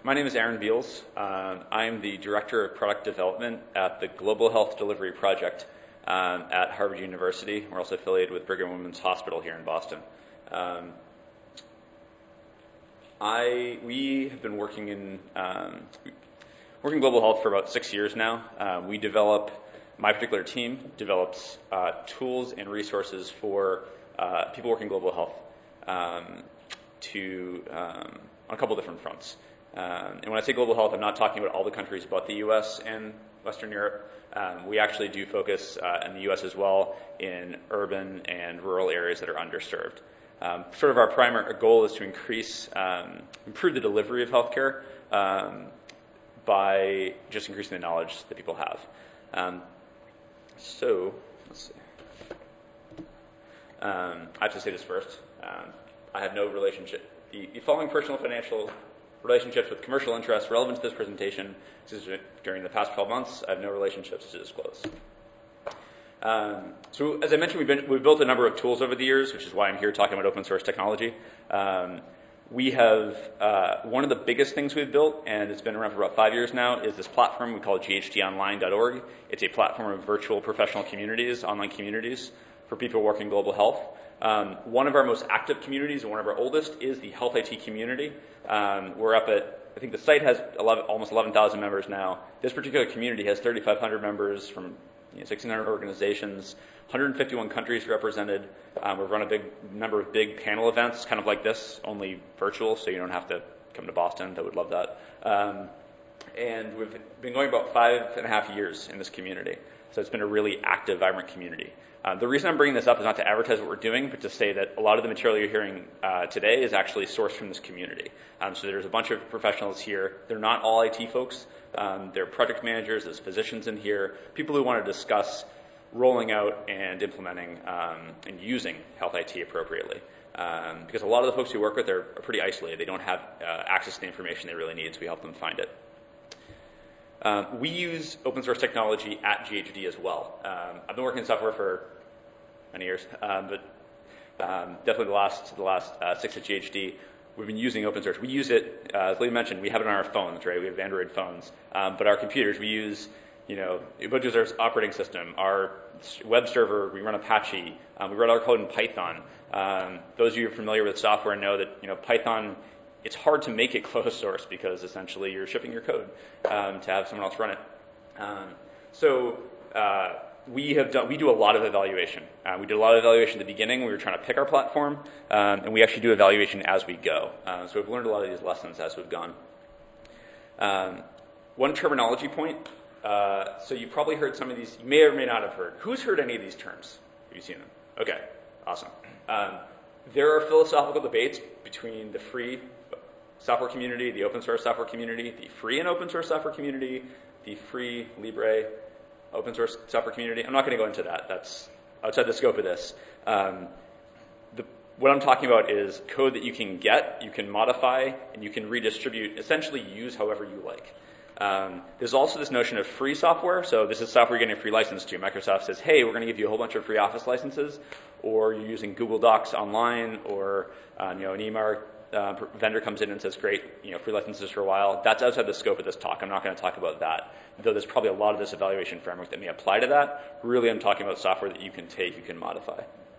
My name is Aaron Beals. I'm the Director of Product Development at the Global Health Delivery Project at Harvard University. We're also affiliated with Brigham and Women's Hospital here in Boston. We have been working in global health for about 6 years now. My particular team develops tools and resources for people working global health on a couple different fronts. And when I say global health, I'm not talking about all the countries but the U.S. and Western Europe. We actually do focus in the U.S. as well in urban and rural areas that are underserved. Sort of our primary goal is to improve the delivery of healthcare by just increasing the knowledge that people have. So let's see. I have to say this first. I have no relationship. The following personal financial relationships with commercial interests relevant to this presentation during the past 12 months, I have no relationships to disclose. So as I mentioned, we've built a number of tools over the years, which is why I'm here talking about open source technology. We have one of the biggest things we've built, and it's been around for about 5 years now, is this platform we call ghtonline.org. It's a platform of virtual professional communities, online communities for people working global health. One of our most active communities and one of our oldest is the Health IT community. We're up at, I think the site has almost 11,000 members now. This particular community has 3,500 members from 1,600 organizations, 151 countries represented. We've run a big number of big panel events, kind of like this, only virtual, so you don't have to come to Boston. I would love that. And we've been going about 5.5 years in this community. So it's been a really active, vibrant community. The reason I'm bringing this up is not to advertise what we're doing, but to say that a lot of the material you're hearing today is actually sourced from this community. So there's a bunch of professionals here. They're not all IT folks. They're project managers, there's physicians in here, people who want to discuss rolling out and implementing and using Health IT appropriately. Because a lot of the folks we work with are pretty isolated. They don't have access to the information they really need, so we help them find it. We use open source technology at GHD as well. I've been working in software for many years, but definitely the last 6 at GHD, we've been using open source. We use it, as Lee mentioned, we have it on our phones, right? We have Android phones. But our computers, we use, Ubuntu's our operating system. Our web server, we run Apache. We run our code in Python. Those of you who are familiar with software know that, Python, it's hard to make it closed source because essentially you're shipping your code to have someone else run it. We do a lot of evaluation. We did a lot of evaluation at the beginning when we were trying to pick our platform, and we actually do evaluation as we go. So we've learned a lot of these lessons as we've gone. One terminology point. So you've probably heard some of these. You may or may not have heard. Who's heard any of these terms? Have you seen them? Okay, awesome. There are philosophical debates between the free software community, the open source software community, the free and open source software community, the free Libre open source software community. I'm not going to go into that. That's outside the scope of this. What I'm talking about is code that you can get, you can modify, and you can redistribute, essentially use however you like. There's also this notion of free software. So this is software you're getting a free license to. Microsoft says, hey, we're going to give you a whole bunch of free Office licenses, or you're using Google Docs online, or an EMR vendor comes in and says, great, free licenses for a while. That's outside the scope of this talk. I'm not going to talk about that, though there's probably a lot of this evaluation framework that may apply to that. Really, I'm talking about software that you can take, you can modify.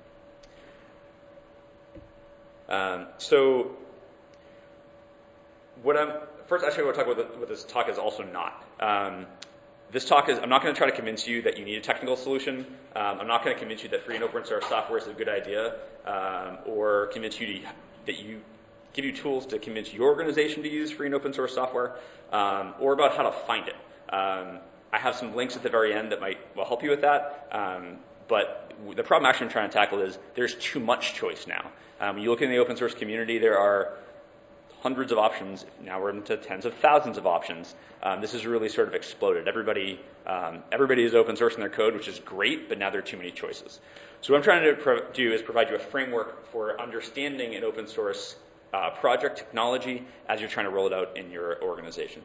First, actually, I want to talk about what this talk is also not. This talk is, I'm not going to try to convince you that you need a technical solution. I'm not going to convince you that free and open source software is a good idea, or convince you give you tools to convince your organization to use free and open source software, or about how to find it. I have some links at the very end that will help you with that. But the problem actually I'm trying to tackle is there's too much choice now. When you look in the open source community, there are hundreds of options. Now we're into tens of thousands of options. This has really sort of exploded. Everybody is open sourcing their code, which is great, but now there are too many choices. So what I'm trying to do is provide you a framework for understanding an open source project technology as you're trying to roll it out in your organization.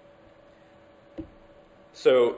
So,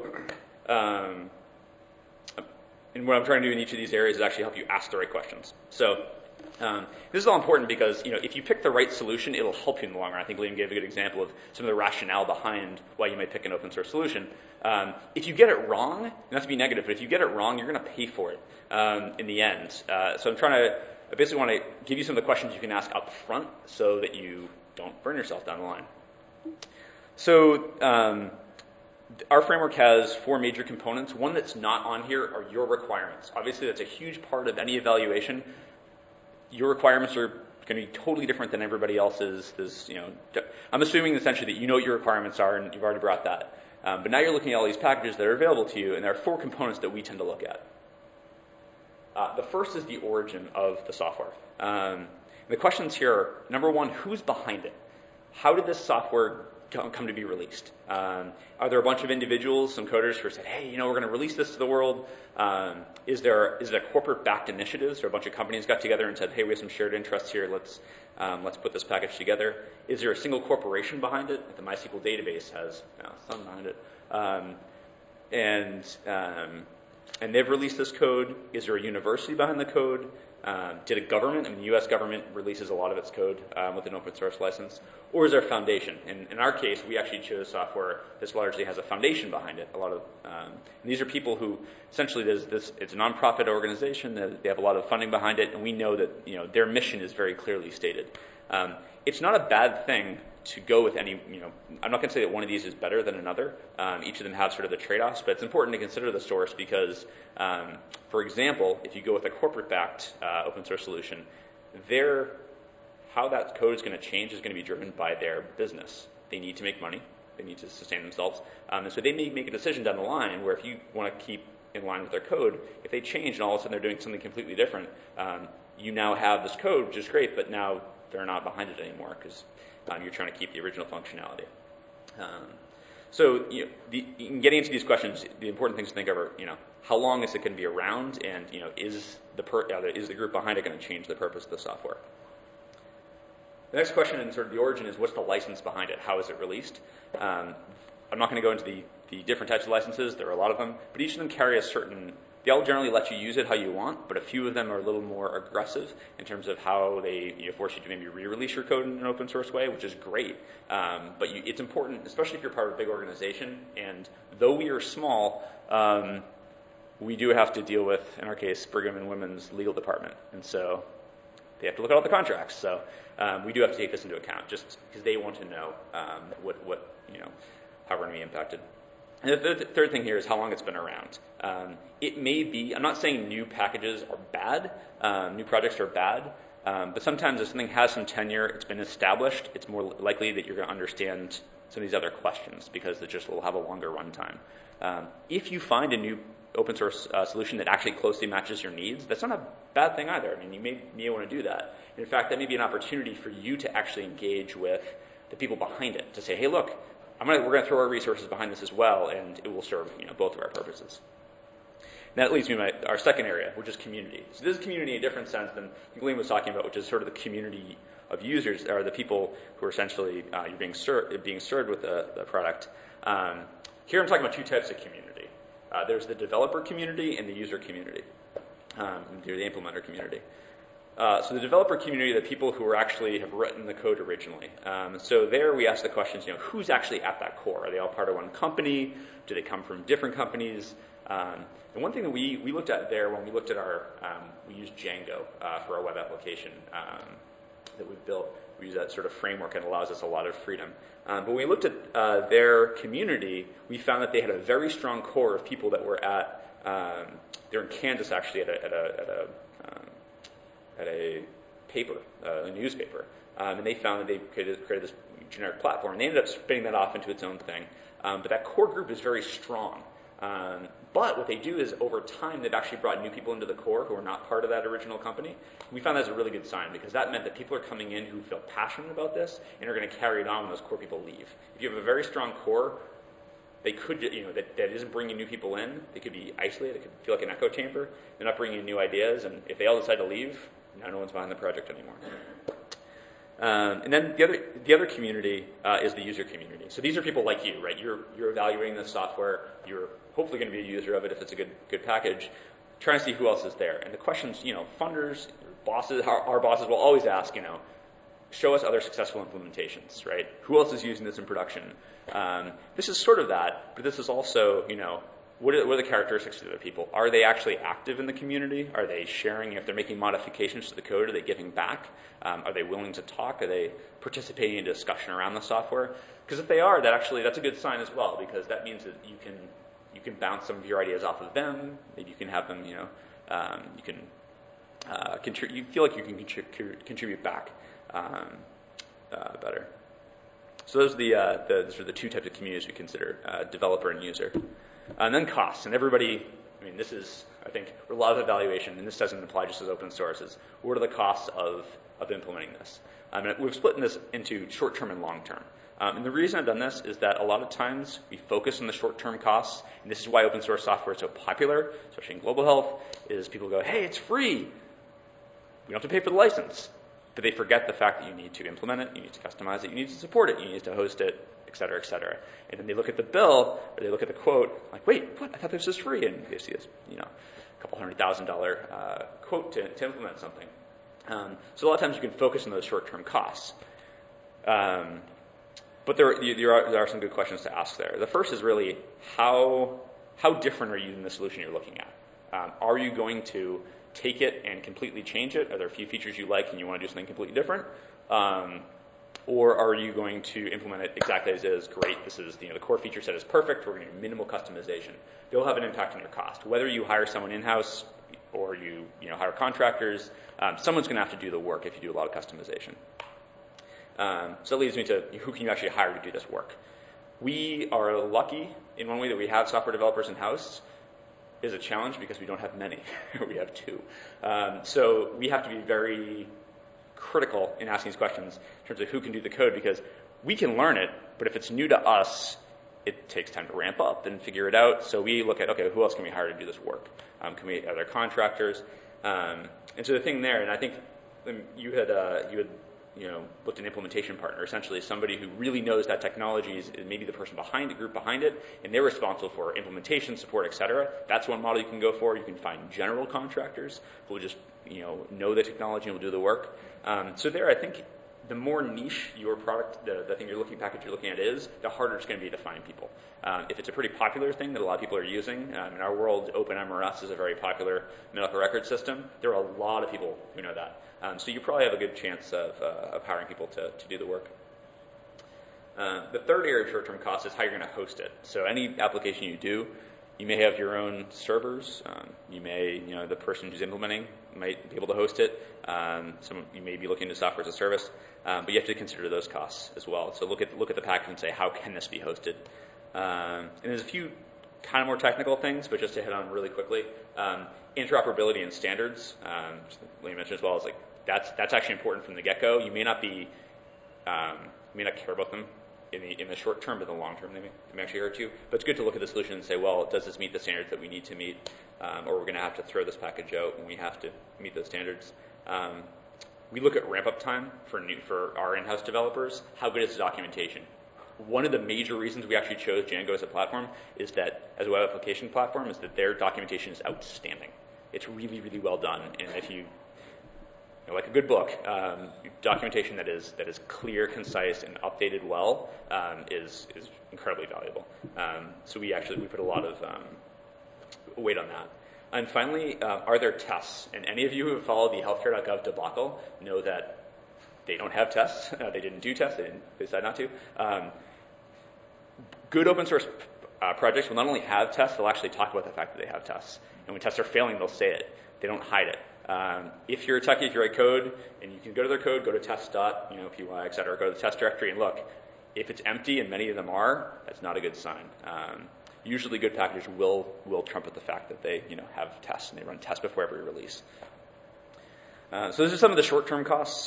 and what I'm trying to do in each of these areas is actually help you ask the right questions. So This is all important because, if you pick the right solution, it'll help you in the long run. I think Liam gave a good example of some of the rationale behind why you might pick an open source solution. If you get it wrong, not to be negative, but if you get it wrong, you're going to pay for it in the end. So I basically want to give you some of the questions you can ask up front so that you don't burn yourself down the line. So our framework has 4 major components. One that's not on here are your requirements. Obviously, that's a huge part of any evaluation. Your requirements are going to be totally different than everybody else's. I'm assuming essentially that you know what your requirements are, and you've already brought that. But now you're looking at all these packages that are available to you, and there are 4 components that we tend to look at. The first is the origin of the software. The questions here are, number 1, who's behind it? How did this software come to be released? Are there a bunch of individuals, some coders who said, hey, we're going to release this to the world? Is it a corporate-backed initiative? So a bunch of companies got together and said, hey, we have some shared interests here. Let's put this package together. Is there a single corporation behind it? Like the MySQL database has some behind it. And they've released this code. Is there a university behind the code? Did a government, the U.S. government releases a lot of its code with an open source license? Or is there a foundation? In our case, we actually chose software that largely has a foundation behind it. And these are people who, essentially, it's a nonprofit organization. They have a lot of funding behind it, and we know that their mission is very clearly stated. It's not a bad thing to go with any, I'm not going to say that one of these is better than another. Each of them have sort of the trade-offs, but it's important to consider the source because, for example, if you go with a corporate-backed open source solution, how that code is going to change is going to be driven by their business. They need to make money. They need to sustain themselves. And so they may make a decision down the line where if you want to keep in line with their code, if they change and all of a sudden they're doing something completely different, you now have this code, which is great, but now they're not behind it anymore because you're trying to keep the original functionality. So in getting into these questions, the important things to think of are, how long is it going to be around, and is the group behind it going to change the purpose of the software? The next question in sort of the origin is, what's the license behind it? How is it released? I'm not going to go into the different types of licenses. There are a lot of them, but each of them carry a certain. They all generally let you use it how you want, but a few of them are a little more aggressive in terms of how they force you to maybe re-release your code in an open source way, which is great. But it's important, especially if you're part of a big organization. And though we are small, we do have to deal with, in our case, Brigham and Women's legal department, and so they have to look at all the contracts. So we do have to take this into account, just because they want to know how we're going to be impacted. And the third thing here is how long it's been around. It may be, I'm not saying new packages are bad, new projects are bad, but sometimes if something has some tenure, it's been established, it's more likely that you're going to understand some of these other questions because it just will have a longer runtime. If you find a new open source solution that actually closely matches your needs, that's not a bad thing either. I mean, you may want to do that. In fact, that may be an opportunity for you to actually engage with the people behind it to say, hey, look, we're going to throw our resources behind this as well, and it will serve both of our purposes. And that leads me to our second area, which is community. So this is community in a different sense than Glenn was talking about, which is sort of the community of users, or the people who are essentially you're being served with the product. Here I'm talking about 2 types of community. There's the developer community and the user community, the implementer community. So the developer community are the people who actually have written the code originally. So there we ask the questions, who's actually at that core? Are they all part of one company? Do they come from different companies? And one thing that we looked at there when we looked at we used Django for our web application that we've built. We use that sort of framework and it allows us a lot of freedom. But when we looked at their community, we found that they had a very strong core of people that were they're in Kansas actually at a paper, a newspaper, and they found that they created this generic platform. And they ended up spinning that off into its own thing. But that core group is very strong. But what they do is over time they've actually brought new people into the core who are not part of that original company. We found that as a really good sign because that meant that people are coming in who feel passionate about this and are going to carry it on when those core people leave. If you have a very strong core, they could, that isn't bringing new people in. They could be isolated. It could feel like an echo chamber. They're not bringing in new ideas, and if they all decide to leave, now no one's behind the project anymore. And then the other community is the user community. So these are people like you, right? You're evaluating this software. You're hopefully going to be a user of it if it's a good package. Trying to see who else is there. And the questions, funders, our bosses will always ask, show us other successful implementations, right? Who else is using this in production? This is sort of that, but this is also, what are the characteristics of the people? Are they actually active in the community? Are they sharing? If they're making modifications to the code, are they giving back? Are they willing to talk? Are they participating in discussion around the software? Because if they are, that's a good sign as well, because that means that you can bounce some of your ideas off of them. Maybe you can have them, you feel like you can contribute back better. So those are the two types of communities we consider, developer and user. And then costs. And everybody, this is, I think, a lot of evaluation, and this doesn't apply just as open source, is what are the costs of implementing this? We've split this into short-term and long-term. And the reason I've done this is that a lot of times we focus on the short-term costs, and this is why open source software is so popular, especially in global health, is people go, hey, it's free. We don't have to pay for the license. But they forget the fact that you need to implement it, you need to customize it, you need to support it, you need to host it, et cetera, et cetera. And then they look at the bill, or they look at the quote, like, wait, what? I thought this was free. And they see this, couple $100,000 quote to implement something. So a lot of times you can focus on those short-term costs. But there are some good questions to ask there. The first is really how different are you than the solution you're looking at? Are you going to take it and completely change it? Are there a few features you like and you want to do something completely different? Or are you going to implement it exactly as is? Great, this is the core feature set is perfect. We're going to do minimal customization. They'll have an impact on your cost. Whether you hire someone in-house or you hire contractors, someone's going to have to do the work if you do a lot of customization. So that leads me to who can you actually hire to do this work? We are lucky in one way that we have software developers in-house. Is a challenge because we don't have many. We have two. So we have to be very critical in asking these questions in terms of who can do the code, because we can learn it, but if it's new to us, it takes time to ramp up and figure it out. So we look at, okay, who else can we hire to do this work? Are there contractors? And so the thing there, and I think you had looked at an implementation partner, essentially somebody who really knows that technology is maybe the person behind the group behind it, and they're responsible for implementation, support, et cetera. That's one model you can go for. You can find general contractors who will just know the technology and will do the work. So there, I think the more niche your product, the thing package you're looking at is, the harder it's going to be to find people. If it's a pretty popular thing that a lot of people are using, in our world, OpenMRS is a very popular medical record system. There are a lot of people who know that. So you probably have a good chance of hiring people to do the work. The third area of short-term costs is how you're going to host it. So any application you do, you may have your own servers. You may, the person who's implementing might be able to host it. You may be looking to software as a service, but you have to consider those costs as well. So look at the package and say, how can this be hosted? And there's a few kind of more technical things, but just to hit on really quickly, interoperability and standards. Let me mention as well is that's actually important from the get-go. You may not care about them in the short term, but in the long term they may actually hurt you. But it's good to look at the solution and say, well, does this meet the standards that we need to meet, or we're going to have to throw this package out when we have to meet those standards. We look at ramp-up time for our in-house developers. How good is the documentation? One of the major reasons we actually chose Django as a platform is that, as a web application platform, is that their documentation is outstanding. It's really, really well done, and if you like a good book, documentation that is clear, concise, and updated well is incredibly valuable. So we put a lot of weight on that. And finally, are there tests? And any of you who have followed the healthcare.gov debacle know that they don't have tests. They didn't do tests. They decided not to. Good open source projects will not only have tests, they'll actually talk about the fact that they have tests. And when tests are failing, they'll say it. They don't hide it. If you're a techie, if you write code, and you can go to their code, go to test.py, et cetera, go to the test directory and look. If it's empty, and many of them are, that's not a good sign. Usually good packages will trumpet the fact that they have tests, and they run tests before every release. So those are some of the short-term costs.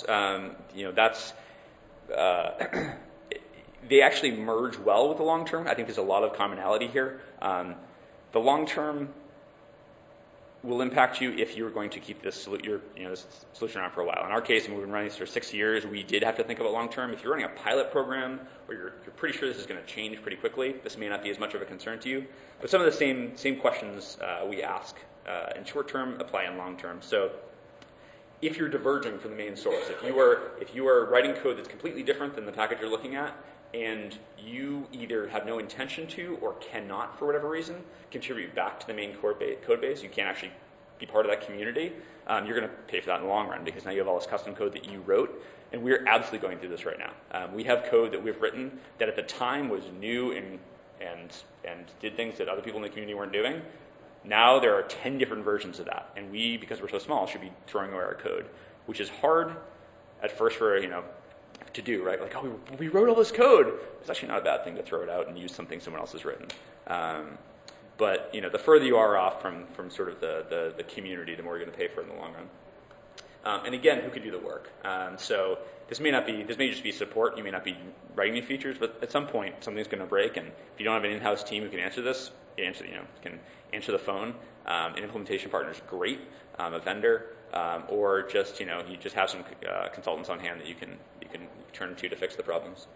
They actually merge well with the long-term. I think there's a lot of commonality here. The long-term will impact you if you're going to keep this solution around for a while. In our case, we've been running this for 6 years. We did have to think about long-term. If you're running a pilot program or you're pretty sure this is going to change pretty quickly, this may not be as much of a concern to you. But some of the same questions we ask in short-term apply in long-term. So if you're diverging from the main source, if you are writing code that's completely different than the package you're looking at, and you either have no intention to or cannot, for whatever reason, contribute back to the main code base, you can't actually be part of that community, you're going to pay for that in the long run, because now you have all this custom code that you wrote, and we're absolutely going through this right now. We have code that we've written that at the time was new and did things that other people in the community weren't doing. Now there are 10 different versions of that, and we, because we're so small, should be throwing away our code, which is hard at first for, to do, right? Like, oh, we wrote all this code. It's actually not a bad thing to throw it out and use something someone else has written. But the further you are off from sort of the community, the more you're going to pay for it in the long run. And again, who could do the work? So this may just be support. You may not be writing new features, but at some point something's going to break. And if you don't have an in-house team who can answer this, can answer the phone. An implementation partner is great, a vendor, or just you just have some consultants on hand that you can turn to fix the problems.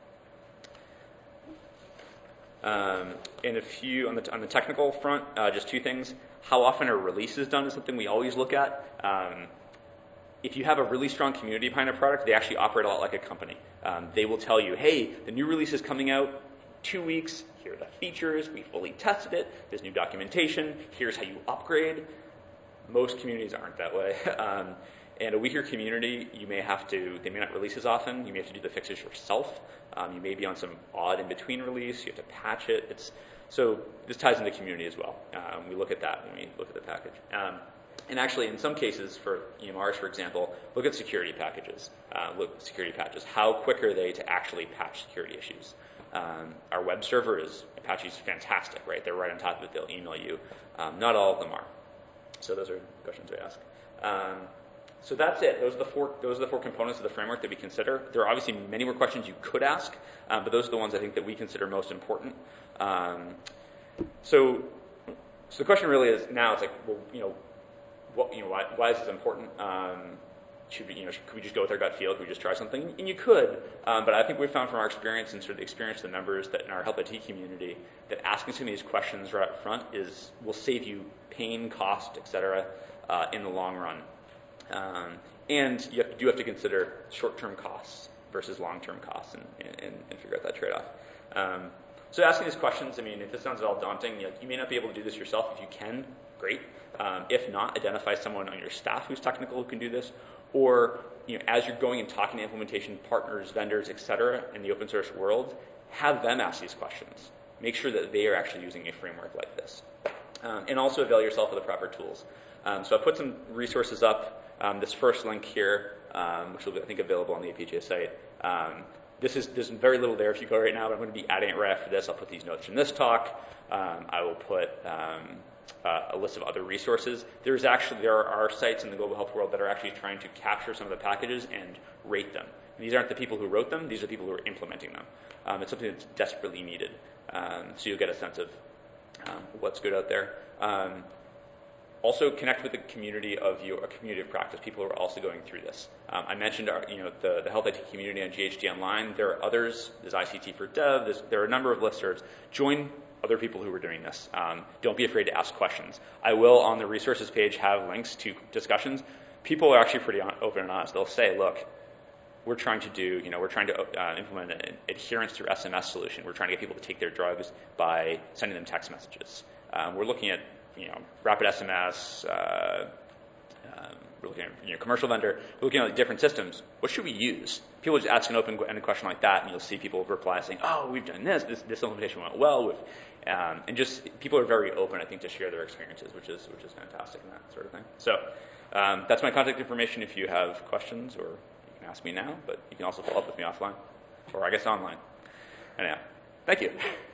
And a few on the technical front, just two things. How often a release is done is something we always look at. If you have a really strong community behind a product, they actually operate a lot like a company. They will tell you, hey, the new release is coming out 2 weeks. Here are the features. We fully tested it. There's new documentation. Here's how you upgrade. Most communities aren't that way. And a weaker community, they may not release as often. You may have to do the fixes yourself. You may be on some odd in-between release. You have to patch it. So this ties into community as well. We look at that when we look at the package. And actually, in some cases, for EMRs, for example, look at security packages. Look at security patches. How quick are they to actually patch security issues? Our web server Apache's fantastic, right? They're right on top of it. They'll email you. Not all of them are. So those are questions we ask. So that's it. Those are the four components of the framework that we consider. There are obviously many more questions you could ask, but those are the ones I think that we consider most important. So the question really is now, it's like, well, why is this important? Could we just go with our gut feel? Could we just try something? And you could, but I think we've found from our experience and sort of the experience of the members that in our Help IT community that asking some of these questions right up front will save you pain, cost, etc. In the long run. And you do have to consider short-term costs versus long-term costs and figure out that trade-off. So asking these questions, if this sounds at all daunting, you may not be able to do this yourself. If you can, great. If not, identify someone on your staff who's technical who can do this. Or as you're going and talking to implementation partners, vendors, etc. in the open source world, have them ask these questions. Make sure that they are actually using a framework like this. And also avail yourself of the proper tools. So I put some resources up. This first link here, which will be, I think, available on the APJ site. There's very little there if you go right now, but I'm going to be adding it right after this. I'll put these notes from this talk. I will put a list of other resources. There are sites in the global health world that are actually trying to capture some of the packages and rate them. And these aren't the people who wrote them. These are the people who are implementing them. It's something that's desperately needed. So you'll get a sense of what's good out there. Also connect with a community of practice, people who are also going through this. I mentioned the Health IT community on GHD Online. There are others. There's ICT for Dev. There are a number of listservs. Join other people who are doing this. Don't be afraid to ask questions. I will, on the resources page, have links to discussions. People are actually pretty open and honest. They'll say, look, we're trying to implement an adherence through SMS solution. We're trying to get people to take their drugs by sending them text messages. We're looking at rapid SMS, we're looking at commercial vendor, we're looking at different systems. What should we use? People just ask an open-ended question like that, and you'll see people reply saying, oh, we've done this implementation went well. And just people are very open, I think, to share their experiences, which is fantastic and that sort of thing. So that's my contact information if you have questions, or you can ask me now, but you can also follow up with me offline, or I guess online. Anyhow, thank you.